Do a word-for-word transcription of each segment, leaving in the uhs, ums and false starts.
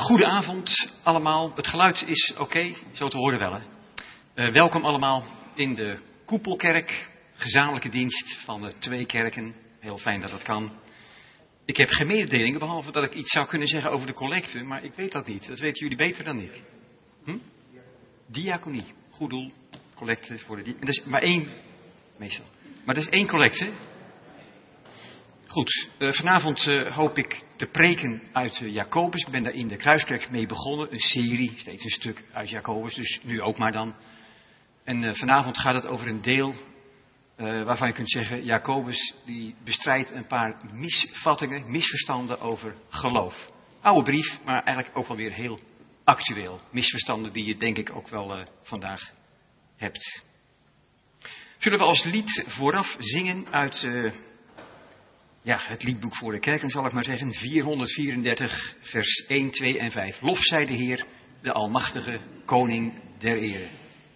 Goedenavond allemaal. Het geluid is oké, okay, zo te horen wel. Hè? Uh, welkom allemaal in de Koepelkerk, gezamenlijke dienst van de twee kerken. Heel fijn dat dat kan. Ik heb geen mededelingen, behalve dat ik iets zou kunnen zeggen over de collecte, maar ik weet dat niet. Dat weten jullie beter dan ik. Hm? Diaconie, goed doel, collecte voor de die. Er is maar één, meestal. Maar er is één collecte. Goed, uh, vanavond uh, hoop ik te preken uit uh, Jacobus. Ik ben daar in de Kruiskerk mee begonnen. Een serie, steeds een stuk uit Jacobus, dus nu ook maar dan. En uh, vanavond gaat het over een deel uh, waarvan je kunt zeggen, Jacobus die bestrijdt een paar misvattingen, misverstanden over geloof. Oude brief, maar eigenlijk ook wel weer heel actueel. Misverstanden die je denk ik ook wel uh, vandaag hebt. Zullen we als lied vooraf zingen uit... Uh, Ja, het liedboek voor de kerken zal ik maar zeggen, vierhonderdvierendertig, vers één, twee en vijf. Lof zij de Heer, de almachtige koning der ere.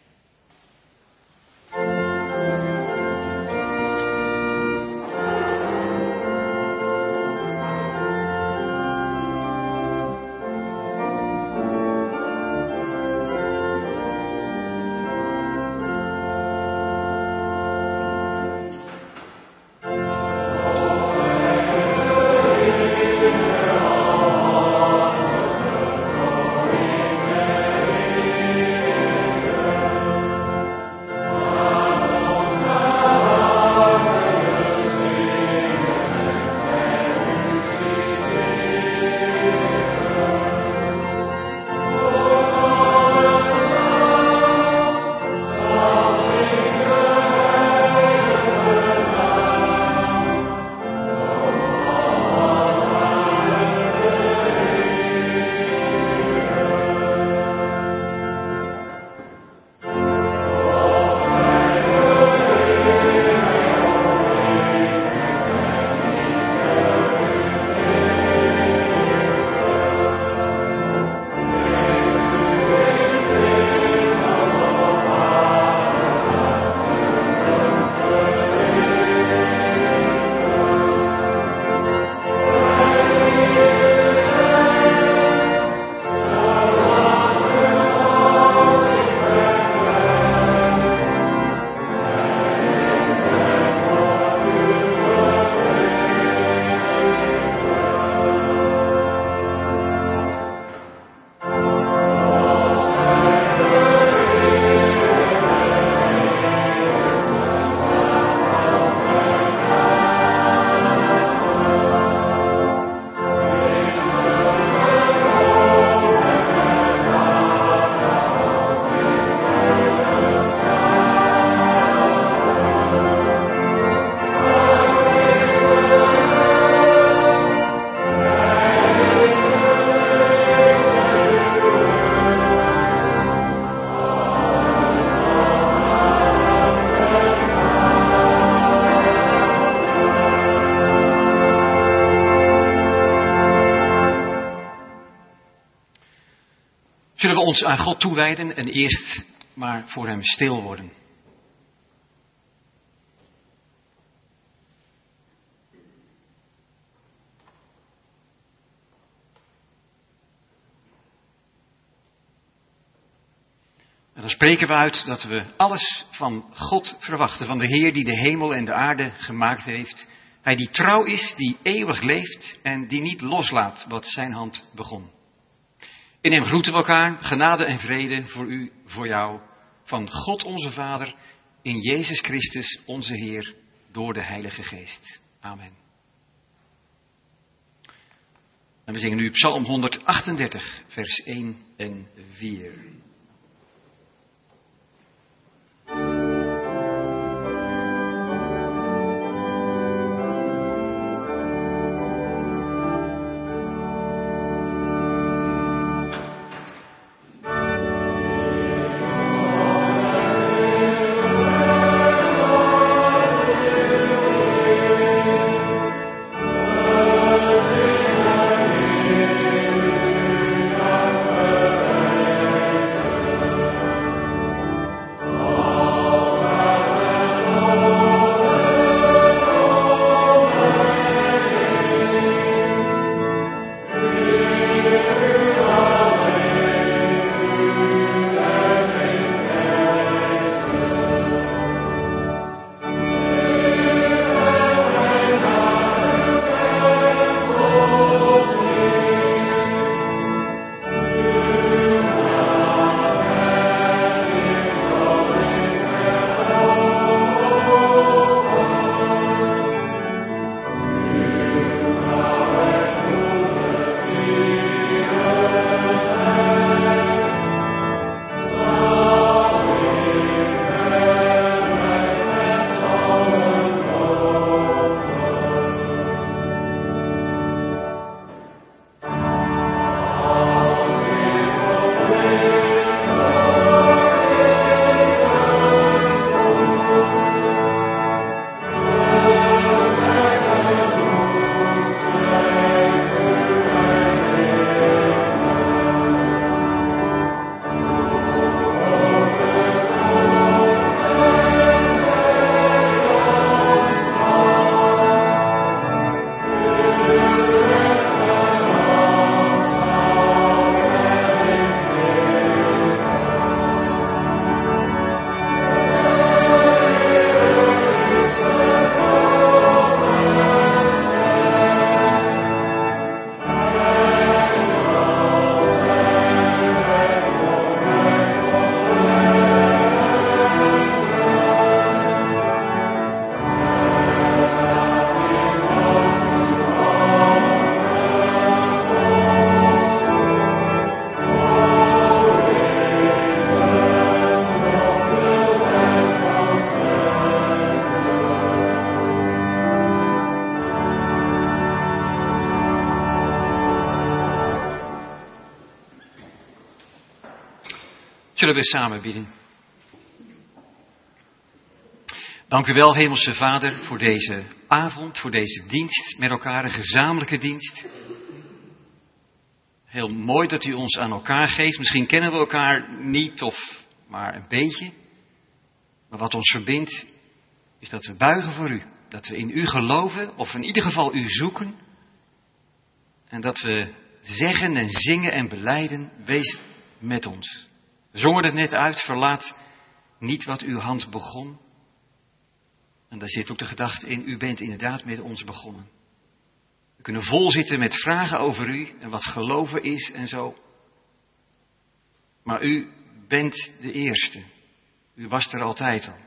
Zullen we ons aan God toewijden en eerst maar voor hem stil worden. En dan spreken we uit dat we alles van God verwachten, van de Heer die de hemel en de aarde gemaakt heeft. Hij die trouw is, die eeuwig leeft en die niet loslaat wat zijn hand begon. In hem groeten we elkaar, genade en vrede voor u, voor jou, van God onze Vader, in Jezus Christus onze Heer, door de Heilige Geest. Amen. En we zingen nu Psalm honderdachtendertig, vers één en vier. Zullen we samen bidden? Dank u wel, Hemelse Vader, voor deze avond, voor deze dienst met elkaar, een gezamenlijke dienst. Heel mooi dat u ons aan elkaar geeft. Misschien kennen we elkaar niet of maar een beetje. Maar wat ons verbindt, is dat we buigen voor u. Dat we in u geloven, of in ieder geval u zoeken. En dat we zeggen en zingen en belijden, wees met ons. We zongen het net uit, verlaat niet wat uw hand begon. En daar zit ook de gedachte in, u bent inderdaad met ons begonnen. We kunnen vol zitten met vragen over u en wat geloven is en zo. Maar u bent de eerste. U was er altijd al.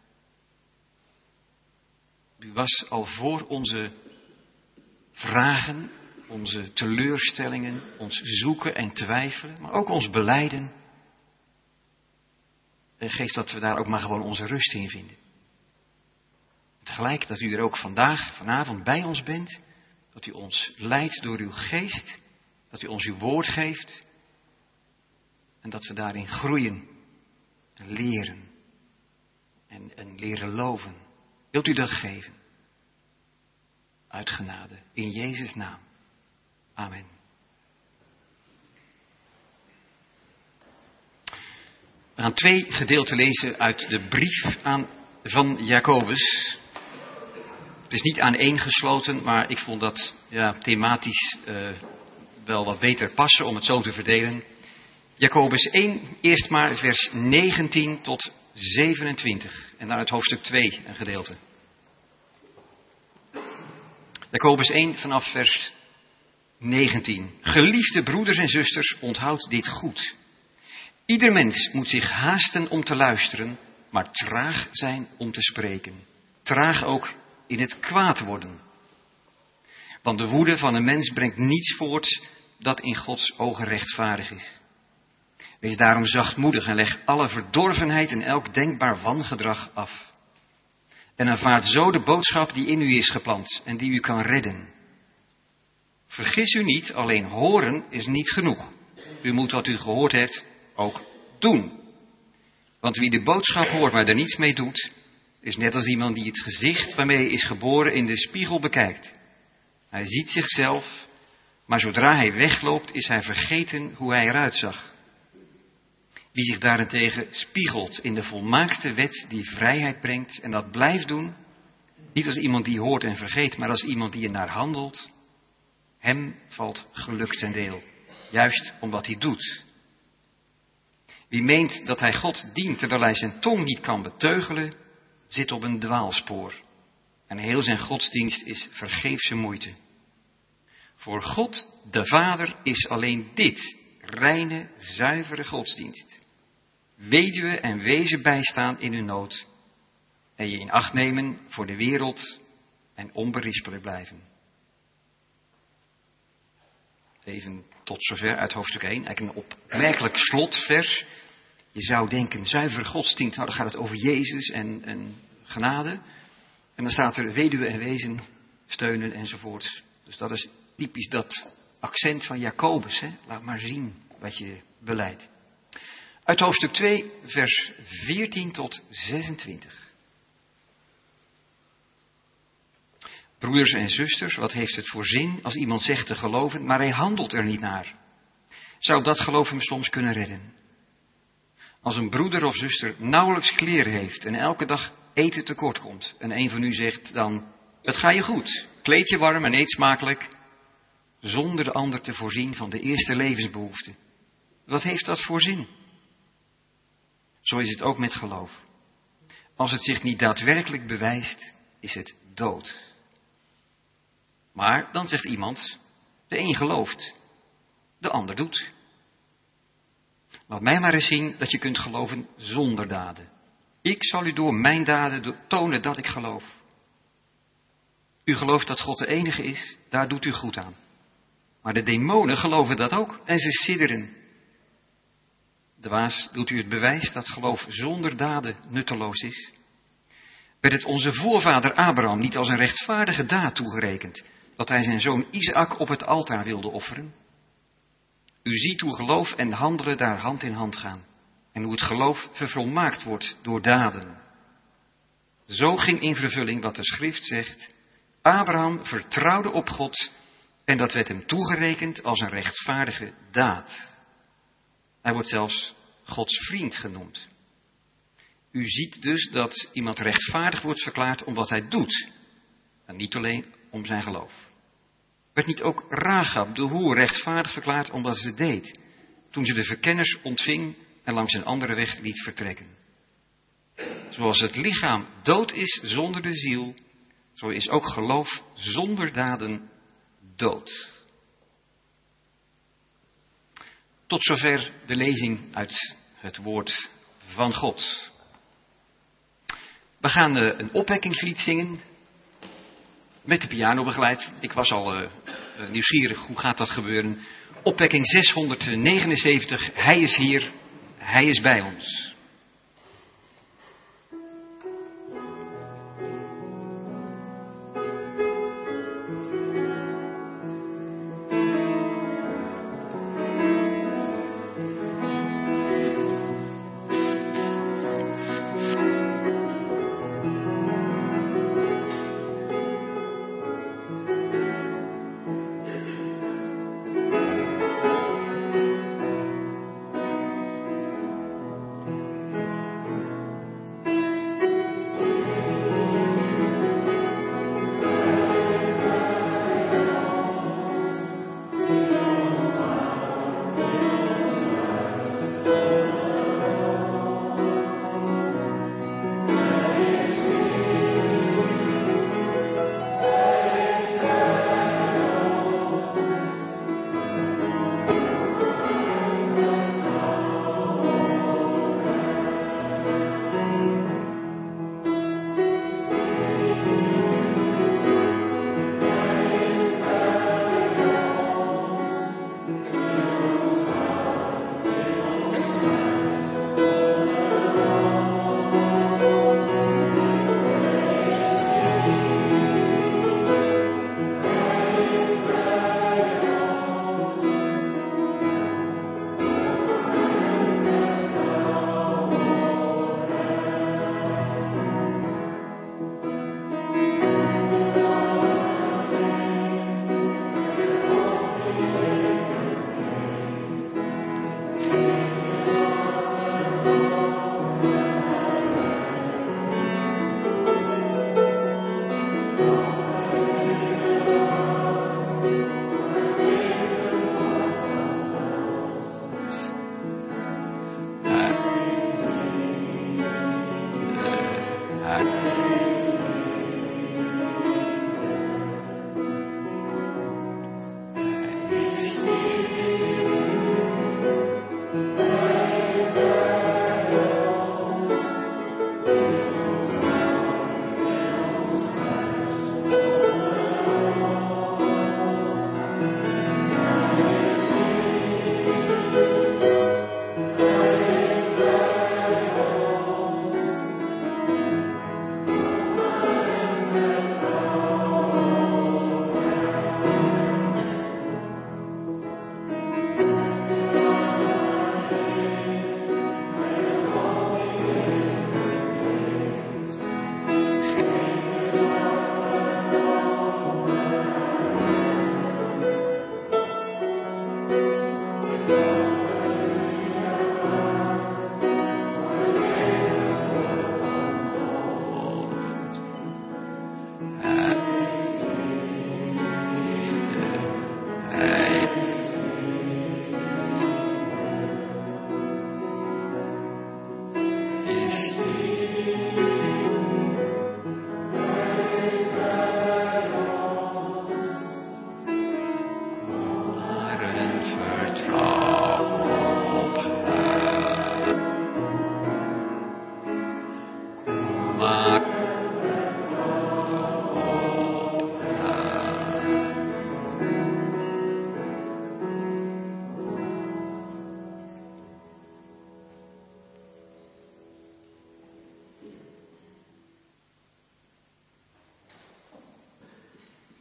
U was al voor onze vragen, onze teleurstellingen, ons zoeken en twijfelen, maar ook ons belijden. En geeft dat we daar ook maar gewoon onze rust in vinden. Tegelijk dat u er ook vandaag, vanavond bij ons bent. Dat u ons leidt door uw geest. Dat u ons uw woord geeft. En dat we daarin groeien. En leren. En, en leren loven. Wilt u dat geven? Uit genade. In Jezus' naam. Amen. We gaan twee gedeelten lezen uit de brief aan, van Jacobus. Het is niet aaneengesloten, maar ik vond dat ja, thematisch uh, wel wat beter passen om het zo te verdelen. Jacobus één, eerst maar vers negentien tot zevenentwintig. En dan uit hoofdstuk twee een gedeelte. Jacobus één vanaf vers negentien. Geliefde broeders en zusters, onthoud dit goed. Ieder mens moet zich haasten om te luisteren, maar traag zijn om te spreken. Traag ook in het kwaad worden. Want de woede van een mens brengt niets voort dat in Gods ogen rechtvaardig is. Wees daarom zachtmoedig en leg alle verdorvenheid en elk denkbaar wangedrag af. En aanvaard zo de boodschap die in u is geplant en die u kan redden. Vergis u niet, alleen horen is niet genoeg. U moet wat u gehoord hebt ook doen. Want wie de boodschap hoort maar er niets mee doet, is net als iemand die het gezicht waarmee hij is geboren in de spiegel bekijkt. Hij ziet zichzelf, maar zodra hij wegloopt is hij vergeten hoe hij eruit zag. Wie zich daarentegen spiegelt in de volmaakte wet die vrijheid brengt en dat blijft doen, niet als iemand die hoort en vergeet, maar als iemand die ernaar handelt, hem valt geluk ten deel, juist om wat hij doet. Wie meent dat hij God dient terwijl hij zijn tong niet kan beteugelen, zit op een dwaalspoor. En heel zijn godsdienst is vergeefse moeite. Voor God, de Vader, is alleen dit reine, zuivere godsdienst. Weduwe en wezen bijstaan in hun nood. En je in acht nemen voor de wereld en onberispelijk blijven. Even tot zover uit hoofdstuk één. Eigenlijk een opmerkelijk slotvers. Je zou denken, zuivere godsdienst, nou dan gaat het over Jezus en, en genade. En dan staat er weduwe en wezen, steunen enzovoort. Dus dat is typisch dat accent van Jacobus. Hè? Laat maar zien wat je belijdt. Uit hoofdstuk twee, vers veertien tot zesentwintig. Broeders en zusters, wat heeft het voor zin als iemand zegt te geloven, maar hij handelt er niet naar? Zou dat geloof hem soms kunnen redden? Als een broeder of zuster nauwelijks kleren heeft en elke dag eten tekort komt en een van u zegt dan, het gaat je goed, kleed je warm en eet smakelijk, zonder de ander te voorzien van de eerste levensbehoeften. Wat heeft dat voor zin? Zo is het ook met geloof. Als het zich niet daadwerkelijk bewijst, is het dood. Maar dan zegt iemand, de een gelooft, de ander doet. Laat mij maar eens zien dat je kunt geloven zonder daden. Ik zal u door mijn daden tonen dat ik geloof. U gelooft dat God de enige is, daar doet u goed aan. Maar de demonen geloven dat ook en ze sidderen. Dwaas, doet u het bewijs dat geloof zonder daden nutteloos is? Werd het onze voorvader Abraham niet als een rechtvaardige daad toegerekend, dat hij zijn zoon Isaac op het altaar wilde offeren? U ziet hoe geloof en handelen daar hand in hand gaan. En hoe het geloof vervolmaakt wordt door daden. Zo ging in vervulling wat de schrift zegt. Abraham vertrouwde op God en dat werd hem toegerekend als een rechtvaardige daad. Hij wordt zelfs Gods vriend genoemd. U ziet dus dat iemand rechtvaardig wordt verklaard om wat hij doet. En niet alleen om zijn geloof. Werd niet ook Rahab de hoer rechtvaardig verklaard omdat ze deed, toen ze de verkenners ontving en langs een andere weg liet vertrekken. Zoals het lichaam dood is zonder de ziel, zo is ook geloof zonder daden dood. Tot zover de lezing uit het woord van God. We gaan een opwekkingslied zingen. Met de piano begeleid. Ik was al uh, nieuwsgierig, hoe gaat dat gebeuren? Opwekking zeshonderdnegenenzeventig. Hij is hier, hij is bij ons.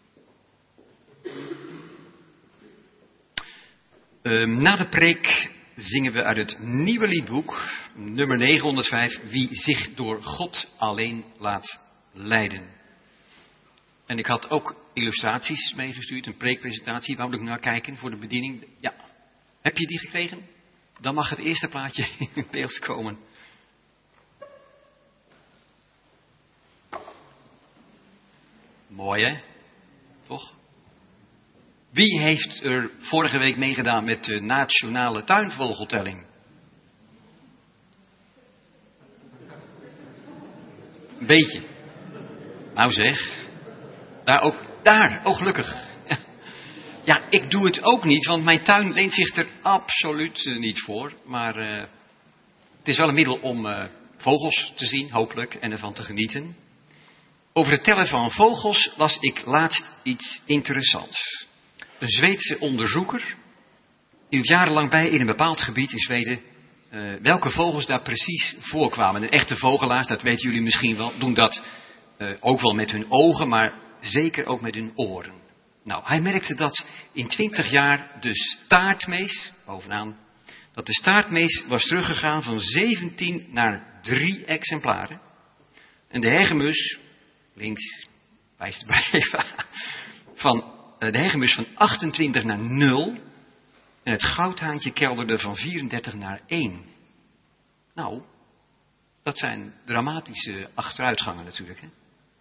Uh, na de preek zingen we uit het nieuwe liedboek, nummer negenhonderdvijf, Wie zich door God alleen laat leiden. En ik had ook illustraties meegestuurd, een preekpresentatie, waar moet ik naar kijken voor de bediening? Ja, heb je die gekregen? Dan mag het eerste plaatje in beeld komen. Mooi hè? Toch? Wie heeft er vorige week meegedaan met de nationale tuinvogeltelling? Een beetje. Nou zeg. Daar ook, daar, oh gelukkig. Ja. Ja, ik doe het ook niet, want mijn tuin leent zich er absoluut uh, niet voor. Maar uh, het is wel een middel om uh, vogels te zien, hopelijk, en ervan te genieten. Over het tellen van vogels las ik laatst iets interessants. Een Zweedse onderzoeker hield jarenlang bij in een bepaald gebied in Zweden uh, welke vogels daar precies voorkwamen. De echte vogelaars, dat weten jullie misschien wel, doen dat uh, ook wel met hun ogen, maar zeker ook met hun oren. Nou, hij merkte dat in twintig jaar de staartmees, bovenaan, dat de staartmees was teruggegaan van zeventien naar drie exemplaren. En de hegemus, links, wijst erbij, van de hegemus van achtentwintig naar nul. En het goudhaantje kelderde van vierendertig naar één. Nou, dat zijn dramatische achteruitgangen natuurlijk. Hè?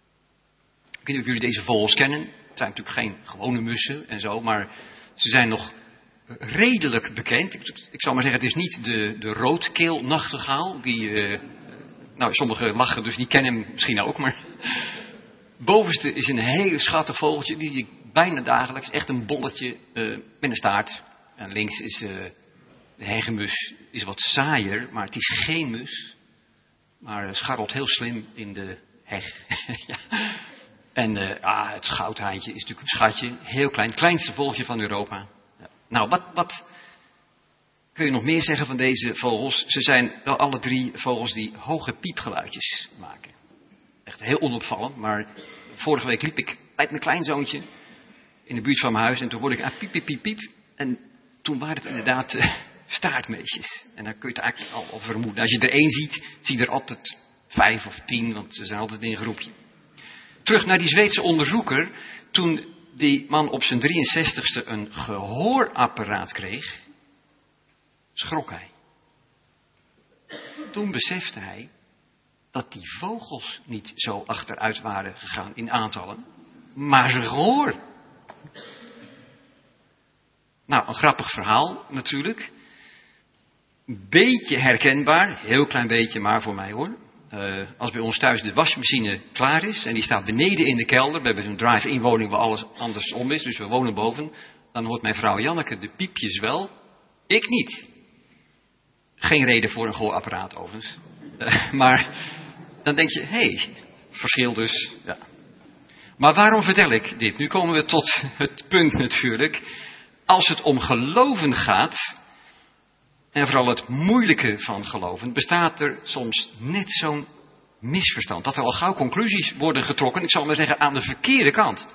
Ik weet niet of jullie deze vogels kennen. Het zijn natuurlijk geen gewone mussen en zo, maar ze zijn nog redelijk bekend. Ik, ik zal maar zeggen, het is niet de, de roodkeelnachtegaal. Die, uh, nou, sommigen lachen, dus die kennen hem misschien ook, maar bovenste is een hele schattig vogeltje, die zie ik bijna dagelijks. Echt een bolletje uh, met een staart. En links is uh, de hegemus, is wat saaier, maar het is geen mus. Maar scharrelt heel slim in de heg. Ja. En uh, ah, het goudhaantje is natuurlijk een schatje. Heel klein, het kleinste vogeltje van Europa. Ja. Nou, wat, wat kun je nog meer zeggen van deze vogels? Ze zijn wel alle drie vogels die hoge piepgeluidjes maken. Echt heel onopvallend, maar vorige week liep ik bij mijn kleinzoontje in de buurt van mijn huis en toen hoorde ik ah, piep, piep, piep, piep. En toen waren het inderdaad uh, staartmeesjes. En dan kun je het eigenlijk al, al vermoeden. Als je er één ziet, zie je er altijd vijf of tien, want ze zijn altijd in een groepje. Terug naar die Zweedse onderzoeker. Toen die man op zijn drieënzestigste een gehoorapparaat kreeg, schrok hij. Toen besefte hij dat die vogels niet zo achteruit waren gegaan in aantallen, maar zijn gehoor. Nou, een grappig verhaal natuurlijk. Een beetje herkenbaar, heel klein beetje maar voor mij hoor. Uh, als bij ons thuis de wasmachine klaar is en die staat beneden in de kelder, we hebben zo'n drive-in woning waar alles andersom is, dus we wonen boven, dan hoort mijn vrouw Janneke de piepjes wel, ik niet. Geen reden voor een gehoorapparaat overigens. Uh, maar dan denk je, hé, hey, verschil dus, ja. Maar waarom vertel ik dit? Nu komen we tot het punt natuurlijk. Als het om geloven gaat, en vooral het moeilijke van geloven, bestaat er soms net zo'n misverstand. Dat er al gauw conclusies worden getrokken, ik zal maar zeggen, aan de verkeerde kant.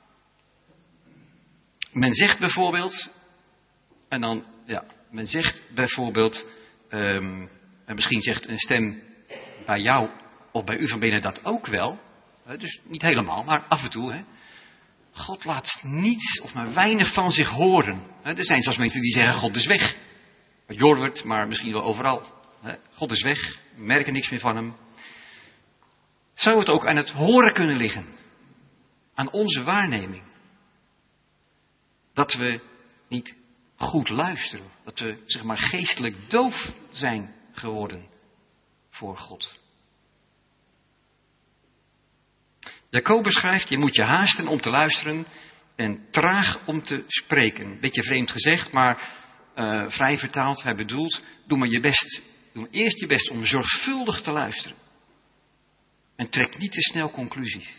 Men zegt bijvoorbeeld, en dan, ja, men zegt bijvoorbeeld, um, en misschien zegt een stem bij jou of bij u van binnen dat ook wel, hè, dus niet helemaal, maar af en toe, hè. God laat niets of maar weinig van zich horen. Hè. Er zijn zelfs mensen die zeggen, God is weg. Jorwert, maar misschien wel overal. God is weg, we merken niks meer van hem. Zou het ook aan het horen kunnen liggen? Aan onze waarneming? Dat we niet goed luisteren. Dat we, zeg maar, geestelijk doof zijn geworden voor God. Jacobus schrijft, je moet je haasten om te luisteren en traag om te spreken. Beetje vreemd gezegd, maar Uh, vrij vertaald, hij bedoelt, doe maar je best, doe maar eerst je best om zorgvuldig te luisteren. En trek niet te snel conclusies.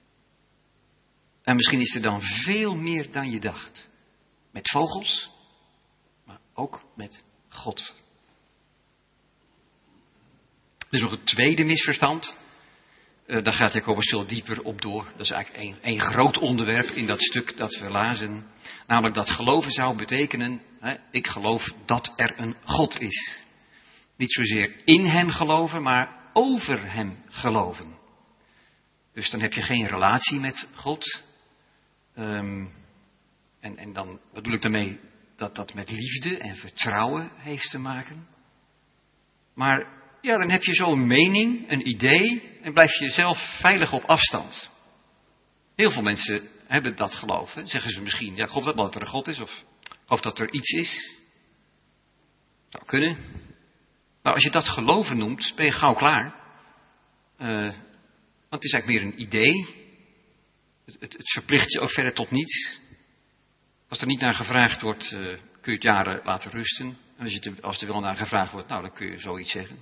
En misschien is er dan veel meer dan je dacht. Met vogels, maar ook met God. Er is nog een tweede misverstand. Uh, daar gaat Jacobus veel dieper op door. Dat is eigenlijk één, één groot onderwerp in dat stuk dat we lazen. Namelijk dat geloven zou betekenen, hè, ik geloof dat er een God is. Niet zozeer in hem geloven, maar over hem geloven. Dus dan heb je geen relatie met God. Um, en, en dan bedoel ik daarmee dat dat met liefde en vertrouwen heeft te maken. Maar ja, dan heb je zo'n mening, een idee en blijf je zelf veilig op afstand. Heel veel mensen hebben dat geloven. Zeggen ze misschien, ja, geloof dat wel dat er een God is of geloof dat er iets is. Zou kunnen. Nou, als je dat geloven noemt, ben je gauw klaar. Uh, want het is eigenlijk meer een idee. Het, het, het verplicht je ook verder tot niets. Als er niet naar gevraagd wordt, uh, kun je het jaren laten rusten. En als, je te, als er wel naar gevraagd wordt, nou, dan kun je zoiets zeggen.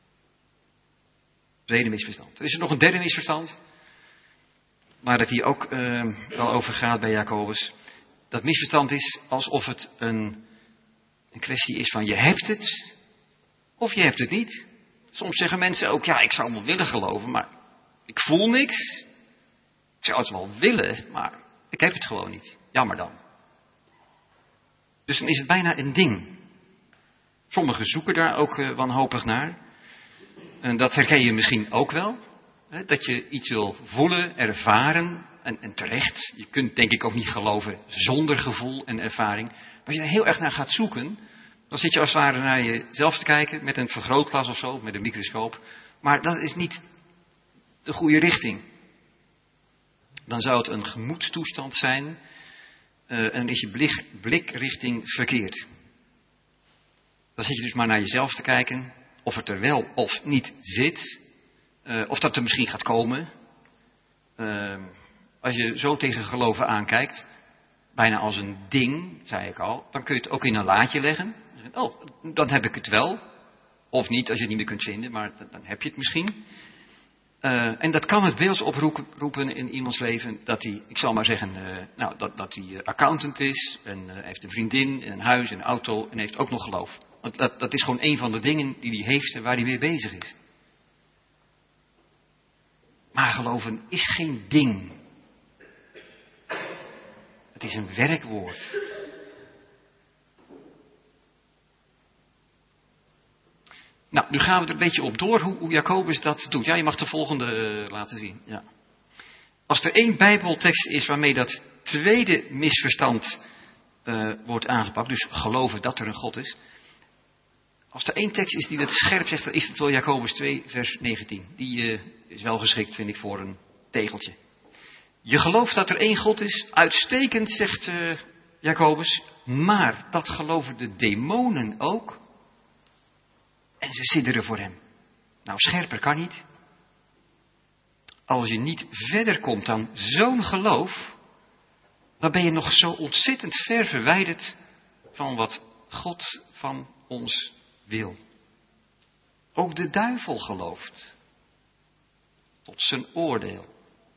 Tweede misverstand. Er is er nog een derde misverstand. Waar het hier ook uh, wel over gaat bij Jacobus. Dat misverstand is alsof het een, een kwestie is van je hebt het of je hebt het niet. Soms zeggen mensen ook, ja, ik zou wel willen geloven, maar ik voel niks. Ik zou het wel willen, maar ik heb het gewoon niet. Jammer dan. Dus dan is het bijna een ding. Sommigen zoeken daar ook uh, wanhopig naar. En dat herken je misschien ook wel. Hè, dat je iets wil voelen, ervaren. En, en terecht. Je kunt denk ik ook niet geloven zonder gevoel en ervaring. Maar als je er heel erg naar gaat zoeken. Dan zit je als het ware naar jezelf te kijken. Met een vergrootglas of zo. Met een microscoop. Maar dat is niet de goede richting. Dan zou het een gemoedstoestand zijn. Uh, en is je blik, blikrichting verkeerd. Dan zit je dus maar naar jezelf te kijken. Of het er wel of niet zit. Uh, of dat er misschien gaat komen. Uh, als je zo tegen geloven aankijkt. Bijna als een ding, zei ik al. Dan kun je het ook in een laadje leggen. Oh, dan heb ik het wel. Of niet, als je het niet meer kunt vinden. Maar dan heb je het misschien. Uh, en dat kan het beeld oproepen in iemands leven. Dat hij, ik zal maar zeggen, uh, nou, dat, dat hij accountant is. En uh, heeft een vriendin, en een huis, en een auto. En heeft ook nog geloof. Want dat, dat is gewoon een van de dingen die hij heeft en waar hij mee bezig is. Maar geloven is geen ding. Het is een werkwoord. Nou, nu gaan we er een beetje op door hoe, hoe Jacobus dat doet. Ja, je mag de volgende uh, laten zien. Ja. Als er één Bijbeltekst is waarmee dat tweede misverstand uh, wordt aangepakt, dus geloven dat er een God is. Als er één tekst is die dat scherp zegt, dan is het wel Jacobus twee, vers negentien. Die uh, is wel geschikt, vind ik, voor een tegeltje. Je gelooft dat er één God is, uitstekend, zegt uh, Jacobus, maar dat geloven de demonen ook. En ze sidderen voor hem. Nou, scherper kan niet. Als je niet verder komt dan zo'n geloof, dan ben je nog zo ontzettend ver verwijderd van wat God van ons wil. Ook de duivel gelooft. Tot zijn oordeel.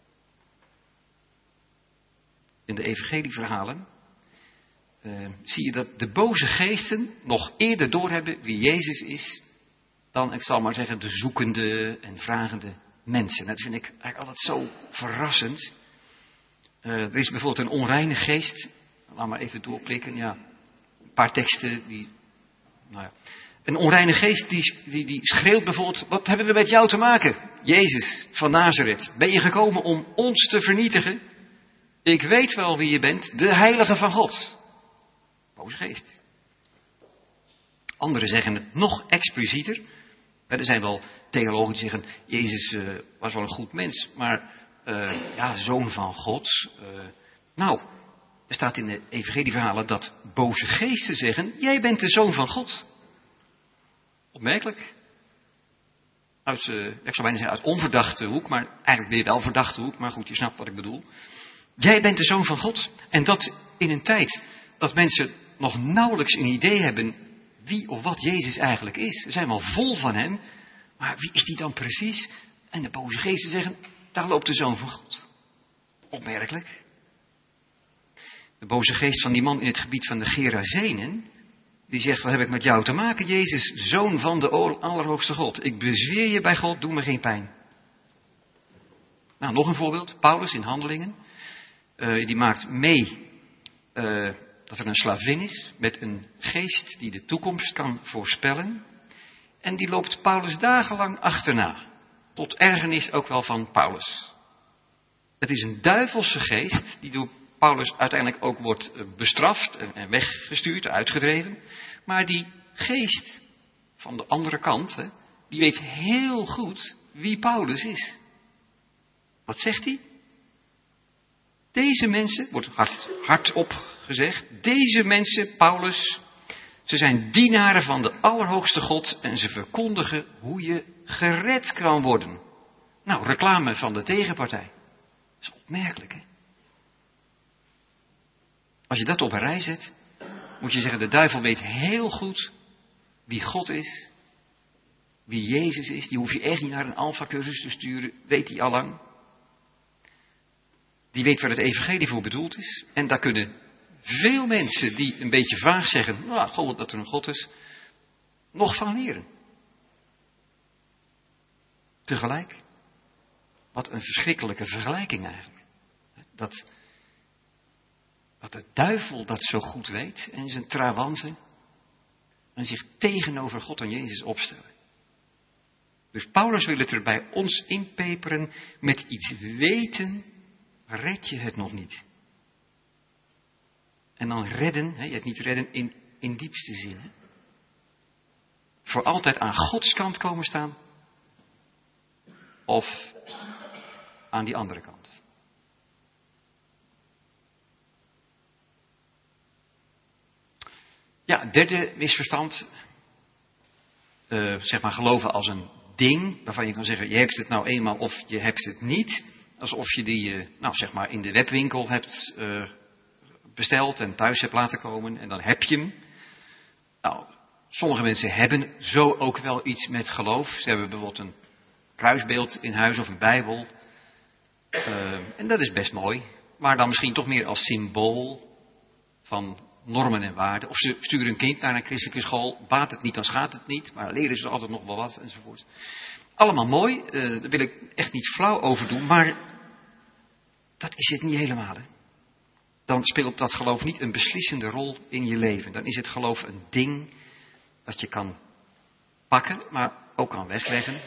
In de evangelieverhalen uh, zie je dat de boze geesten nog eerder doorhebben wie Jezus is dan, ik zal maar zeggen, de zoekende en vragende mensen. Dat vind ik eigenlijk altijd zo verrassend. Uh, er is bijvoorbeeld een onreine geest. Laat maar even doorklikken. Ja, een paar teksten die. Nou ja. Een onreine geest die, die, die schreeuwt bijvoorbeeld: wat hebben we met jou te maken? Jezus van Nazareth, ben je gekomen om ons te vernietigen? Ik weet wel wie je bent, de heilige van God. Boze geest. Anderen zeggen het nog explicieter. Er zijn wel theologen die zeggen, Jezus uh, was wel een goed mens, maar uh, ja, zoon van God. Uh, nou, er staat in de evangelieverhalen dat boze geesten zeggen, jij bent de zoon van God. Opmerkelijk. Uit, uh, ik zou bijna zeggen uit onverdachte hoek, maar eigenlijk ben je wel verdachte hoek, maar goed, je snapt wat ik bedoel. Jij bent de zoon van God. En dat in een tijd dat mensen nog nauwelijks een idee hebben wie of wat Jezus eigenlijk is. Ze zijn wel vol van hem, maar wie is die dan precies? En de boze geesten zeggen, daar loopt de zoon van God. Opmerkelijk. De boze geest van die man in het gebied van de Gerazenen, die zegt, wat heb ik met jou te maken, Jezus, zoon van de Allerhoogste God. Ik bezweer je bij God, doe me geen pijn. Nou, nog een voorbeeld. Paulus in Handelingen. Uh, die maakt mee uh, dat er een slavin is met een geest die de toekomst kan voorspellen. En die loopt Paulus dagenlang achterna. Tot ergernis ook wel van Paulus. Het is een duivelse geest die door Paulus uiteindelijk ook wordt bestraft en weggestuurd, uitgedreven. Maar die geest van de andere kant, hè, die weet heel goed wie Paulus is. Wat zegt hij? Deze mensen, wordt hard, hardop gezegd, deze mensen, Paulus, ze zijn dienaren van de Allerhoogste God en ze verkondigen hoe je gered kan worden. Nou, reclame van de tegenpartij. Dat is opmerkelijk, hè? Als je dat op een rij zet, moet je zeggen, de duivel weet heel goed wie God is, wie Jezus is. Die hoef je echt niet naar een alfa-cursus te sturen, weet hij allang. Die weet waar het evangelie voor bedoeld is. En daar kunnen veel mensen die een beetje vaag zeggen, nou, geloof dat er een God is, nog van leren. Tegelijk, wat een verschrikkelijke vergelijking eigenlijk. Dat, dat de duivel dat zo goed weet en zijn trawanten en zich tegenover God en Jezus opstellen. Dus Paulus wil het er bij ons inpeperen, met iets weten red je het nog niet. En dan redden, hè, je het niet redden in, in diepste zin. Hè. Voor altijd aan Gods kant komen staan. Of aan die andere kant. Ja, derde misverstand. Uh, zeg maar geloven als een ding. Waarvan je kan zeggen, je hebt het nou eenmaal of je hebt het niet. Alsof je die, uh, nou zeg maar in de webwinkel hebt uh, besteld en thuis hebt laten komen. En dan heb je hem. Nou, sommige mensen hebben zo ook wel iets met geloof. Ze hebben bijvoorbeeld een kruisbeeld in huis of een Bijbel. Uh, en dat is best mooi. Maar dan misschien toch meer als symbool van normen en waarden. Of ze sturen een kind naar een christelijke school. Baat het niet, dan schaadt het niet. Maar leren ze altijd nog wel wat enzovoort. Allemaal mooi. Uh, daar wil ik echt niet flauw over doen. Maar dat is het niet helemaal. Hè? Dan speelt dat geloof niet een beslissende rol in je leven. Dan is het geloof een ding dat je kan pakken, maar ook kan wegleggen.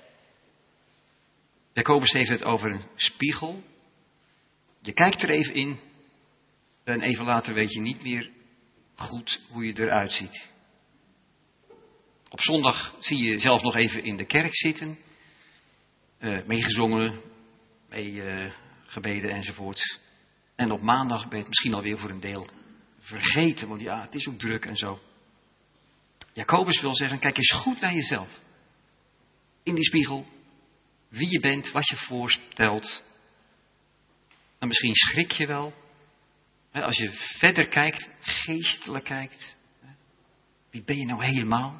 Jacobus heeft het over een spiegel. Je kijkt er even in. En even later weet je niet meer goed hoe je eruit ziet. Op zondag zie je zelf nog even in de kerk zitten. Uh, meegezongen, mee uh, gebeden enzovoort. En op maandag ben je het misschien alweer voor een deel vergeten. Want ja, het is ook druk en zo. Jacobus wil zeggen, kijk eens goed naar jezelf. In die spiegel. Wie je bent, wat je voorstelt. En misschien schrik je wel. Als je verder kijkt, geestelijk kijkt. Wie ben je nou helemaal?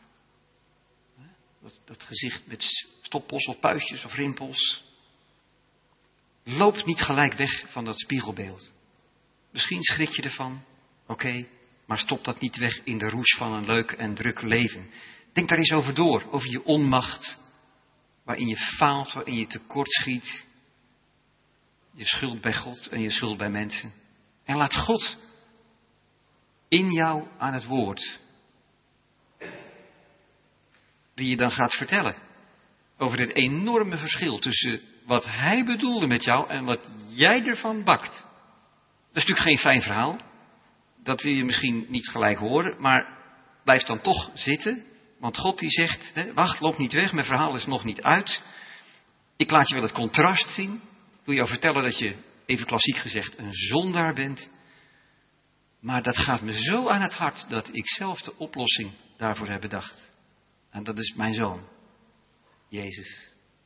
Dat, dat gezicht met stoppels of puistjes of rimpels. Loop niet gelijk weg van dat spiegelbeeld. Misschien schrik je ervan. Oké, okay, maar stop dat niet weg in de roes van een leuk en druk leven. Denk daar eens over door. Over je onmacht. Waarin je faalt, waarin je tekortschiet. Je schuld bij God en je schuld bij mensen. En laat God in jou aan het woord. Die je dan gaat vertellen. Over het enorme verschil tussen wat hij bedoelde met jou en wat jij ervan bakt. Dat is natuurlijk geen fijn verhaal. Dat wil je misschien niet gelijk horen, maar blijf dan toch zitten. Want God die zegt, hè, wacht, loop niet weg, mijn verhaal is nog niet uit. Ik laat je wel het contrast zien. Ik wil jou vertellen dat je, even klassiek gezegd, een zondaar bent. Maar dat gaat me zo aan het hart dat ik zelf de oplossing daarvoor heb bedacht. En dat is mijn zoon, Jezus.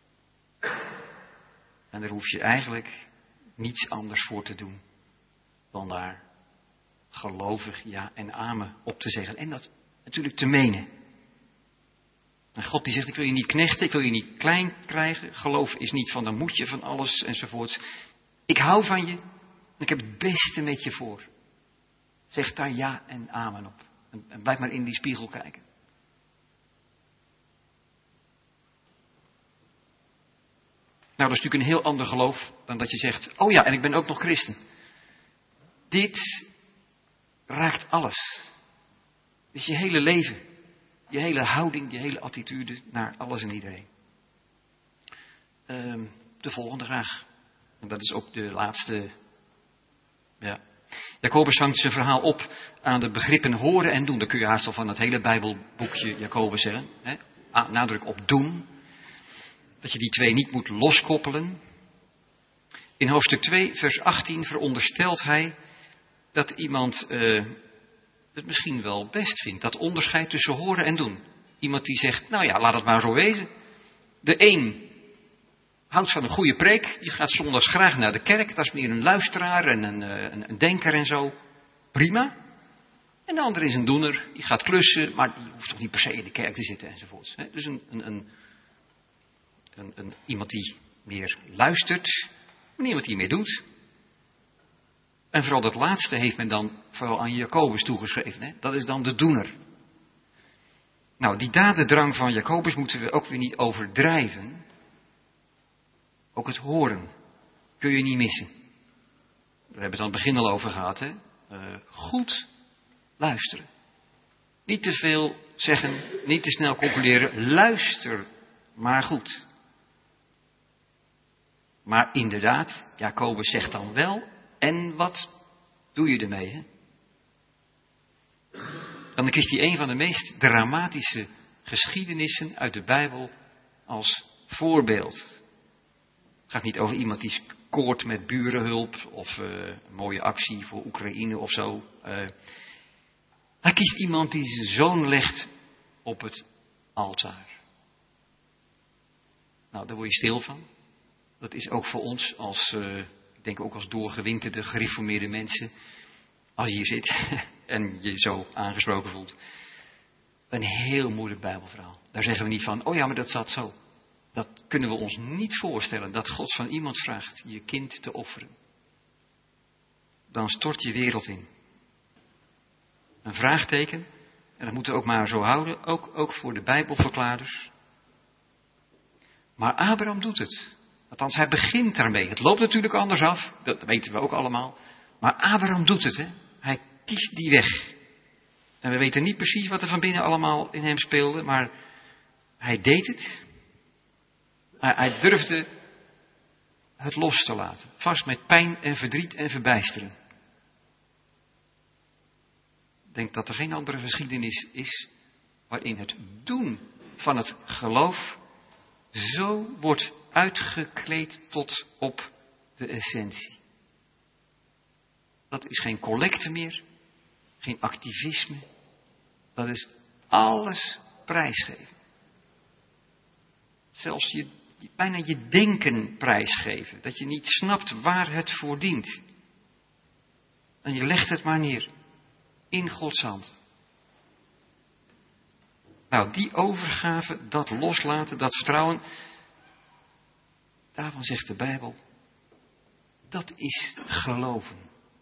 En daar hoef je eigenlijk niets anders voor te doen dan daar gelovig ja en amen op te zeggen. En dat natuurlijk te menen. En God die zegt, ik wil je niet knechten, ik wil je niet klein krijgen. Geloof is niet van, dan moet je van alles enzovoort. Ik hou van je en ik heb het beste met je voor. Zeg daar ja en amen op. En, en blijf maar in die spiegel kijken. Nou, dat is natuurlijk een heel ander geloof dan dat je zegt, oh ja, en ik ben ook nog christen. Dit raakt alles. Het is je hele leven, je hele houding, je hele attitude naar alles en iedereen. Um, de volgende graag. En dat is ook de laatste. Ja. Jacobus hangt zijn verhaal op aan de begrippen horen en doen. Dat kun je haast al van het hele Bijbelboekje Jacobus zeggen. Hè? Nadruk op doen. Dat je die twee niet moet loskoppelen. In hoofdstuk twee, vers achttien veronderstelt hij dat iemand uh, het misschien wel best vindt. Dat onderscheid tussen horen en doen. Iemand die zegt, nou ja, laat het maar zo wezen. De een houdt van een goede preek, die gaat zondags graag naar de kerk. Dat is meer een luisteraar en een, een, een denker en zo. Prima. En de ander is een doener, die gaat klussen, maar die hoeft toch niet per se in de kerk te zitten enzovoorts. He, dus een, een, een, een, een, iemand die meer luistert, en iemand die meer doet. En vooral dat laatste heeft men dan vooral aan Jacobus toegeschreven. He. Dat is dan de doener. Nou, die dadendrang van Jacobus moeten we ook weer niet overdrijven. Ook het horen kun je niet missen. Daar hebben we het aan het begin al over gehad. Hè? Uh, goed luisteren. Niet te veel zeggen, niet te snel concluderen. Luister maar goed. Maar inderdaad, Jacobus zegt dan wel. En wat doe je ermee? Hè? Dan is die een van de meest dramatische geschiedenissen uit de Bijbel als voorbeeld. Het gaat niet over iemand die scoort met burenhulp of uh, een mooie actie voor Oekraïne of zo. Uh, hij kiest iemand die zijn zoon legt op het altaar. Nou, daar word je stil van. Dat is ook voor ons als, uh, ik denk ook als doorgewinterde, gereformeerde mensen, als je hier zit en je zo aangesproken voelt. Een heel moeilijk Bijbelverhaal. Daar zeggen we niet van, oh ja, maar dat zat zo. Dat kunnen we ons niet voorstellen, dat God van iemand vraagt je kind te offeren. Dan stort je wereld in. Een vraagteken, en dat moeten we ook maar zo houden, ook, ook voor de Bijbelverklaarders. Maar Abraham doet het. Althans, hij begint daarmee. Het loopt natuurlijk anders af, dat weten we ook allemaal. Maar Abraham doet het, hè. Hij kiest die weg. En we weten niet precies wat er van binnen allemaal in hem speelde, maar hij deed het. Hij durfde het los te laten. Vast met pijn en verdriet en verbijsteren. Ik denk dat er geen andere geschiedenis is waarin het doen van het geloof zo wordt uitgekleed tot op de essentie. Dat is geen collecte meer, geen activisme. Dat is alles prijsgeven. Zelfs je bijna je denken prijsgeven. Dat je niet snapt waar het voor dient. En je legt het maar neer. In Gods hand. Nou, die overgave, dat loslaten, dat vertrouwen. Daarvan zegt de Bijbel. Dat is geloven.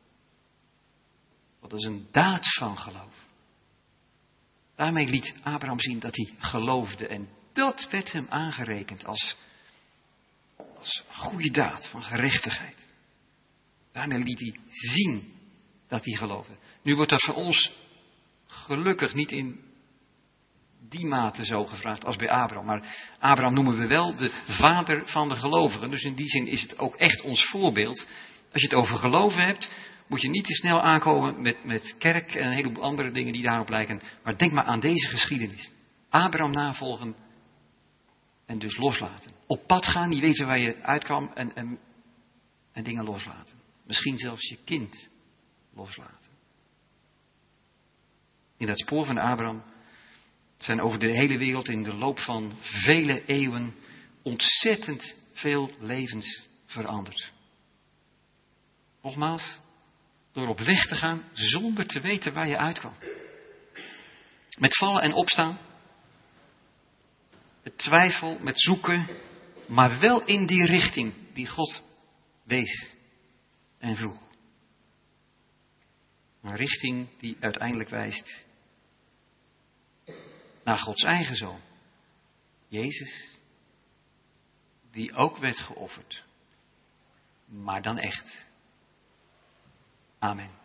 Dat is een daad van geloof. Daarmee liet Abraham zien dat hij geloofde. En dat werd hem aangerekend als, als een goede daad van gerechtigheid. Daarmee liet hij zien dat hij geloofde. Nu wordt dat van ons gelukkig niet in die mate zo gevraagd als bij Abraham. Maar Abraham noemen we wel de vader van de gelovigen. Dus in die zin is het ook echt ons voorbeeld. Als je het over geloven hebt, moet je niet te snel aankomen met, met kerk en een heleboel andere dingen die daarop lijken. Maar denk maar aan deze geschiedenis. Abraham navolgen en dus loslaten. Op pad gaan, niet weten waar je uitkwam en, en, en dingen loslaten. Misschien zelfs je kind loslaten. In dat spoor van Abraham zijn over de hele wereld in de loop van vele eeuwen ontzettend veel levens veranderd. Nogmaals, door op weg te gaan zonder te weten waar je uitkwam. Met vallen en opstaan. Met twijfel, met zoeken. Maar wel in die richting die God wees en vroeg. Een richting die uiteindelijk wijst naar Gods eigen Zoon. Jezus. die ook werd geofferd. Maar dan echt. Amen.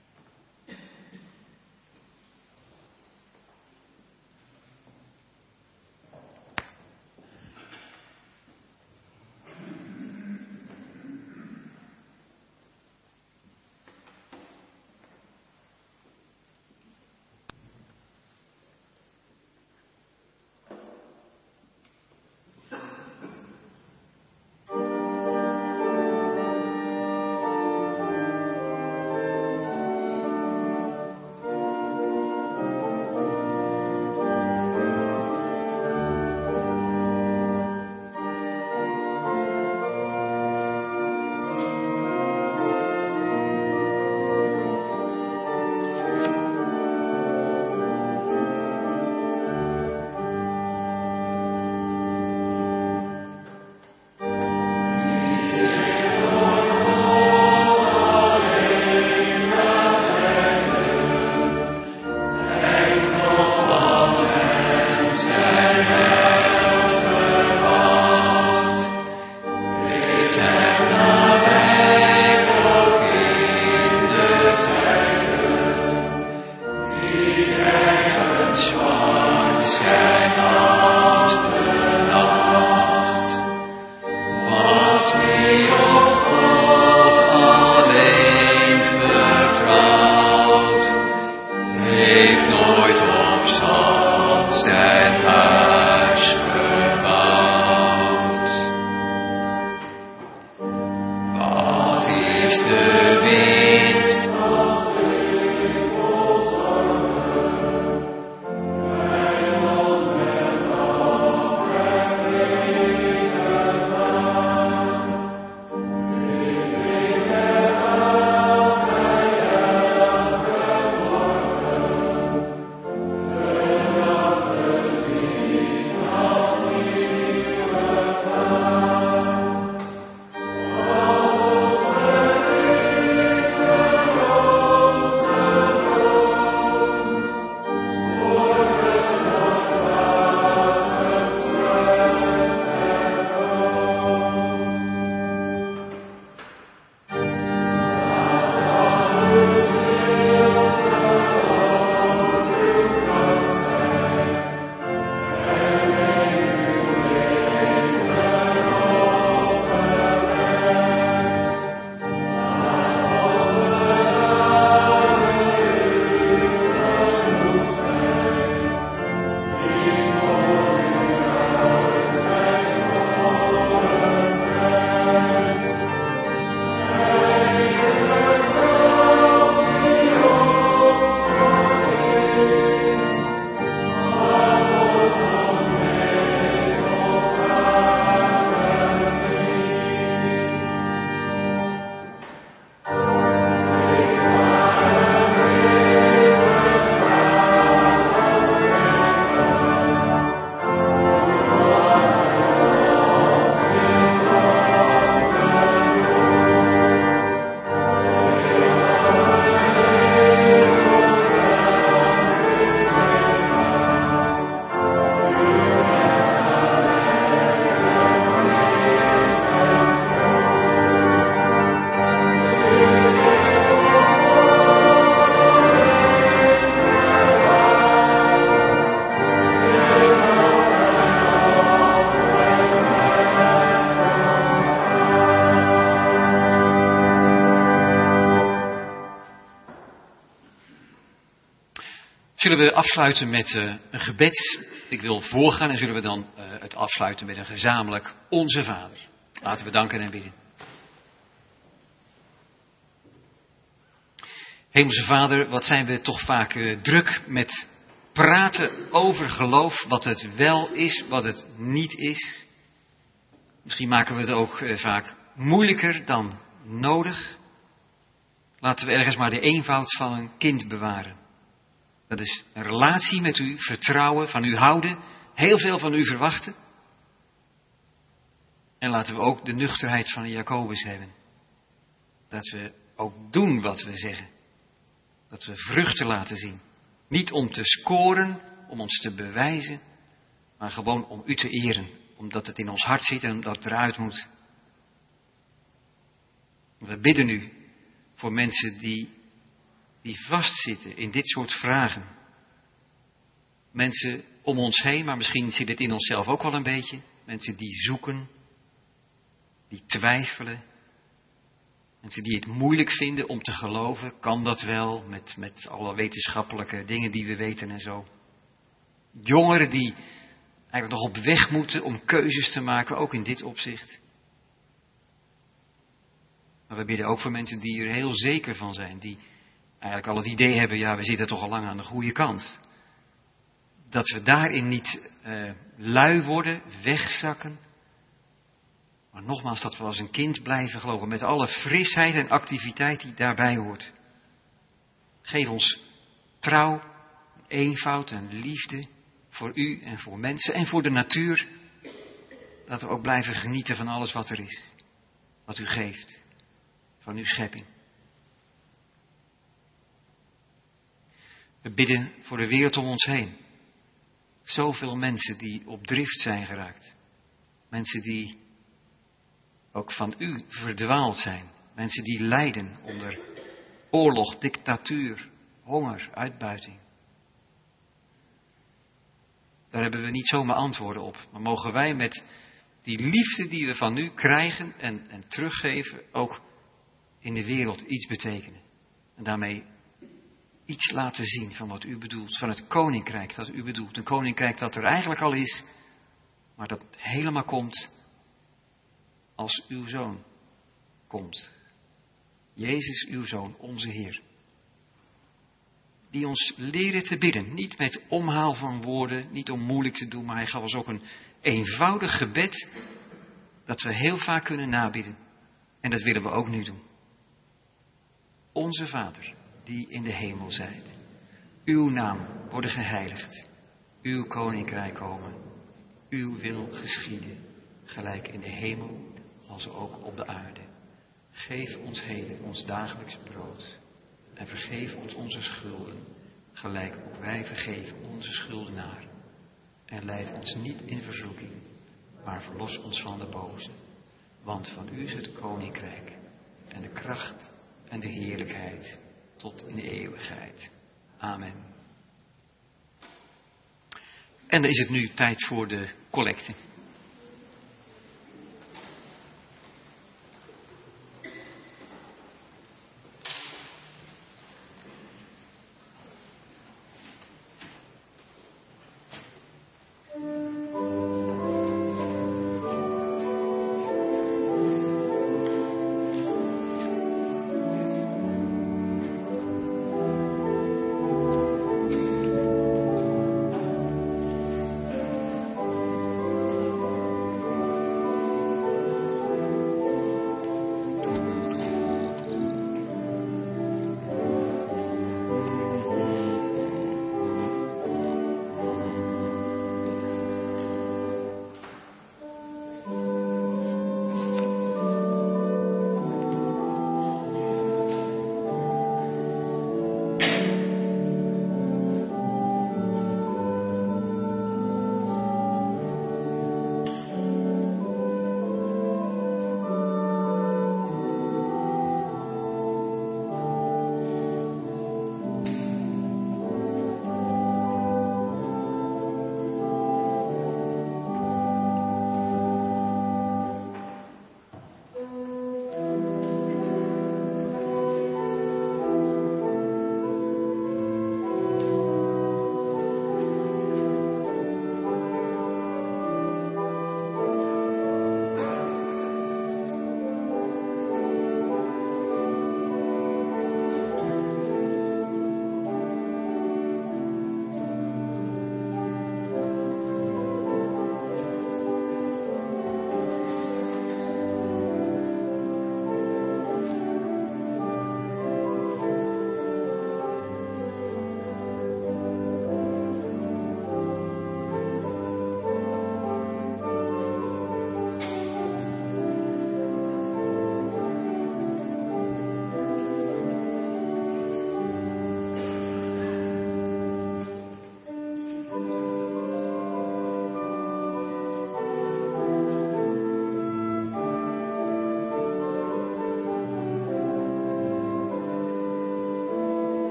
Zullen we afsluiten met uh, een gebed? Ik wil voorgaan en zullen we dan uh, het afsluiten met een gezamenlijk Onze Vader. Laten we danken en bidden. Hemelse Vader, wat zijn we toch vaak uh, druk met praten over geloof, wat het wel is, wat het niet is. Misschien maken we het ook uh, vaak moeilijker dan nodig. Laten we ergens maar de eenvoud van een kind bewaren. Dat is een relatie met u, vertrouwen, van u houden, heel veel van u verwachten. En laten we ook de nuchterheid van Jacobus hebben. Dat we ook doen wat we zeggen. Dat we vruchten laten zien. Niet om te scoren, om ons te bewijzen, maar gewoon om u te eren omdat het in ons hart zit en omdat het eruit moet. We bidden nu voor mensen die, die vastzitten in dit soort vragen. Mensen om ons heen, maar misschien zit het in onszelf ook wel een beetje. Mensen die zoeken, die twijfelen. Mensen die het moeilijk vinden om te geloven, kan dat wel, met, met alle wetenschappelijke dingen die we weten en zo. Jongeren die eigenlijk nog op weg moeten om keuzes te maken, ook in dit opzicht. Maar we bidden ook voor mensen die er heel zeker van zijn, die eigenlijk al het idee hebben, ja, we zitten toch al lang aan de goede kant. Dat we daarin niet uh, lui worden, wegzakken. Maar nogmaals, dat we als een kind blijven geloven, met alle frisheid en activiteit die daarbij hoort. Geef ons trouw, eenvoud en liefde voor u en voor mensen en voor de natuur. Dat we ook blijven genieten van alles wat er is, wat u geeft, van uw schepping. We bidden voor de wereld om ons heen. Zoveel mensen die op drift zijn geraakt. Mensen die ook van u verdwaald zijn. Mensen die lijden onder oorlog, dictatuur, honger, uitbuiting. Daar hebben we niet zomaar antwoorden op. Maar mogen wij met die liefde die we van u krijgen en, en teruggeven ook in de wereld iets betekenen. En daarmee iets laten zien van wat u bedoelt. Van het koninkrijk dat u bedoelt. Een koninkrijk dat er eigenlijk al is, maar dat helemaal komt als uw zoon komt. Jezus, uw zoon, onze Heer. Die ons leren te bidden. Niet met omhaal van woorden, niet om moeilijk te doen, maar hij gaf ons ook een eenvoudig gebed dat we heel vaak kunnen nabidden. En dat willen we ook nu doen. Onze Vader, die in de hemel zijt. Uw naam worden geheiligd. Uw koninkrijk komen. Uw wil geschieden. Gelijk in de hemel als ook op de aarde. Geef ons heden ons dagelijks brood. En vergeef ons onze schulden. Gelijk ook wij vergeven onze schuldenaren. En leid ons niet in verzoeking. Maar verlos ons van de boze. Want van u is het koninkrijk. En de kracht en de heerlijkheid. Tot in de eeuwigheid. Amen. En dan is het nu tijd voor de collecte.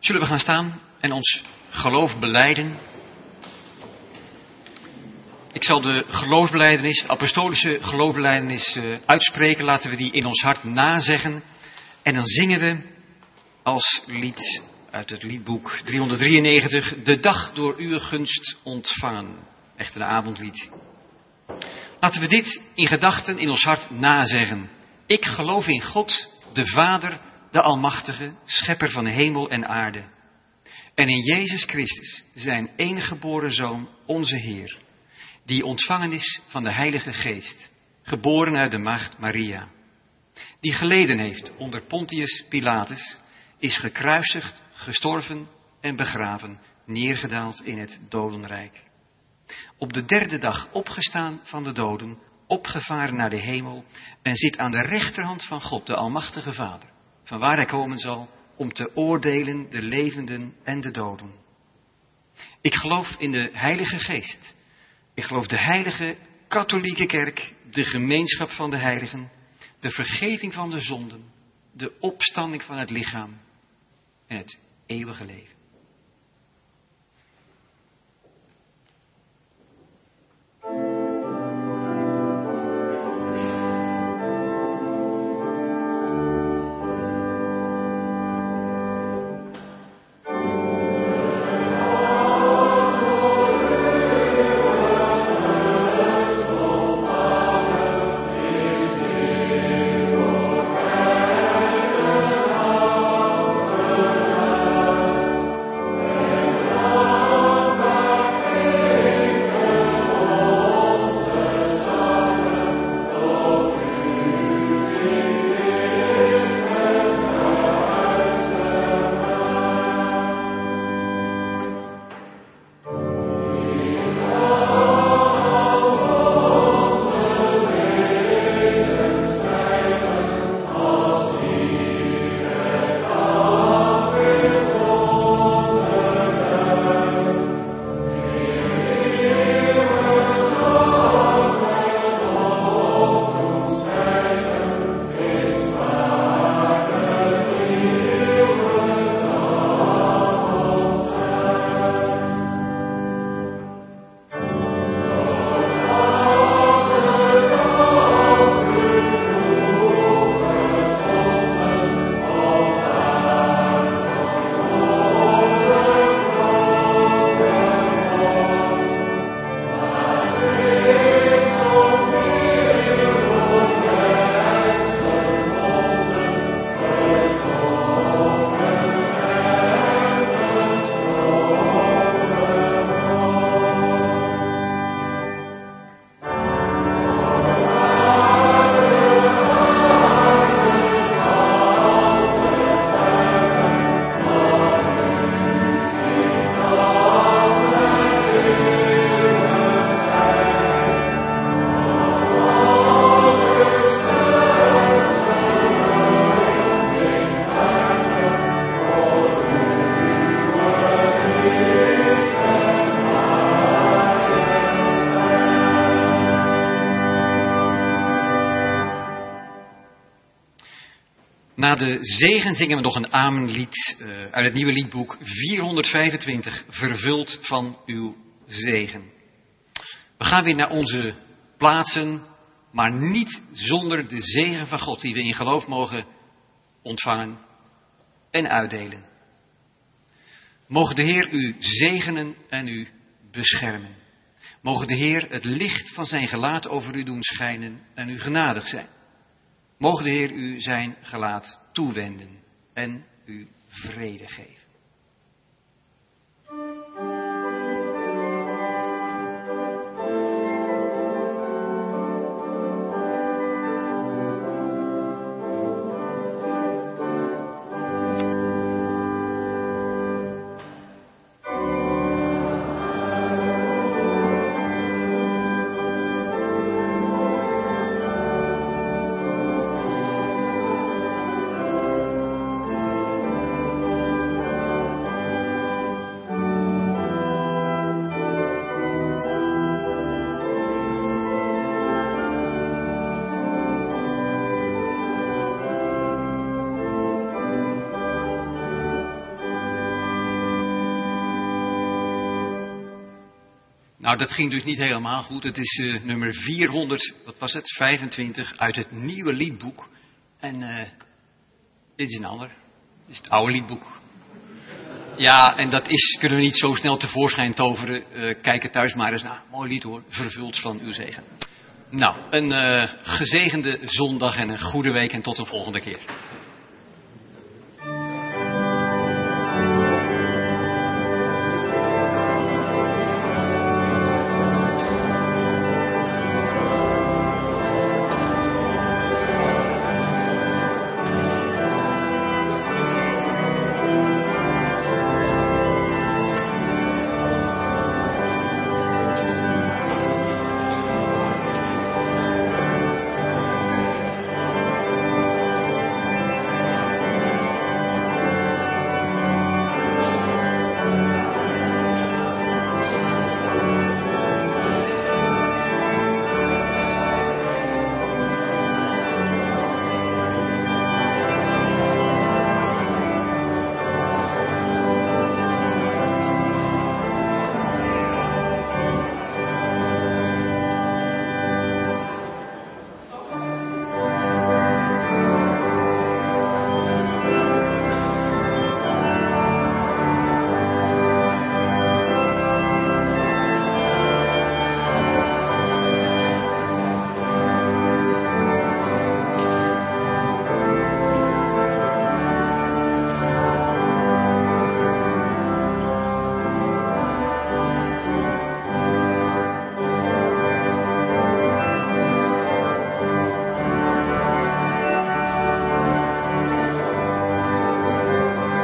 Zullen we gaan staan en ons geloof belijden? Ik zal de geloofsbelijdenis, de apostolische geloofsbelijdenis uh, uitspreken. Laten we die in ons hart nazeggen. En dan zingen we als lied uit het liedboek driehonderddrieënnegentig. De dag door uw gunst ontvangen. Echt een avondlied. Laten we dit in gedachten in ons hart nazeggen. Ik geloof in God, de Vader, de Almachtige, schepper van hemel en aarde. En in Jezus Christus, zijn enige geboren Zoon, onze Heer, die ontvangen is van de Heilige Geest, geboren uit de maagd Maria, die geleden heeft onder Pontius Pilatus, is gekruisigd, gestorven en begraven, neergedaald in het dodenrijk. Op de derde dag opgestaan van de doden, opgevaren naar de hemel en zit aan de rechterhand van God, de Almachtige Vader, van waar hij komen zal om te oordelen de levenden en de doden. Ik geloof in de Heilige Geest. Ik geloof de heilige katholieke kerk, de gemeenschap van de heiligen, de vergeving van de zonden, de opstanding van het lichaam en het eeuwige leven. Na de zegen zingen we nog een amenlied uh, uit het nieuwe liedboek vierhonderdvijfentwintig, vervuld van uw zegen. We gaan weer naar onze plaatsen, maar niet zonder de zegen van God die we in geloof mogen ontvangen en uitdelen. Mogen de Heer u zegenen en u beschermen. Mogen de Heer het licht van zijn gelaat over u doen schijnen en u genadig zijn. Mogen de Heer u zijn gelaat toewenden en u vrede geven. Nou, dat ging dus niet helemaal goed. Het is uh, nummer vierhonderd, wat was het, vijfentwintig uit het nieuwe liedboek. En uh, dit is een ander. Dit is het oude liedboek. Ja, en dat is, kunnen we niet zo snel tevoorschijn toveren. Uh, kijk er thuis maar eens naar. Mooi lied hoor, vervuld van uw zegen. Nou, een uh, gezegende zondag en een goede week en tot een volgende keer.